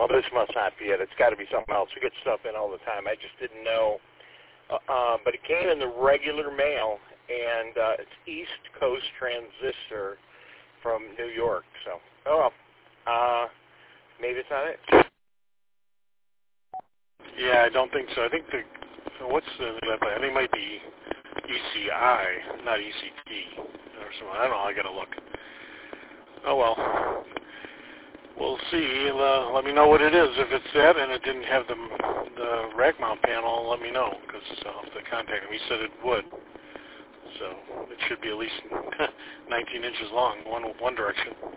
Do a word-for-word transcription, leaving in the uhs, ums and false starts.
well, this must not be it. It's got to be something else. We get stuff in all the time. I just didn't know. Uh, um, but it came in the regular mail, and uh, it's East Coast Transistor from New York. So, oh well. Uh, maybe it's not it. Yeah, I don't think so. I think the, what's the, I think it might be E C I, not E C T, or something. I don't know. I got to look. Oh, well. We'll see. Uh, let me know what it is. If it's that and it didn't have the, the rack mount panel, let me know, because I'll have to contact him. He said it would. So it should be at least nineteen inches long, one one direction.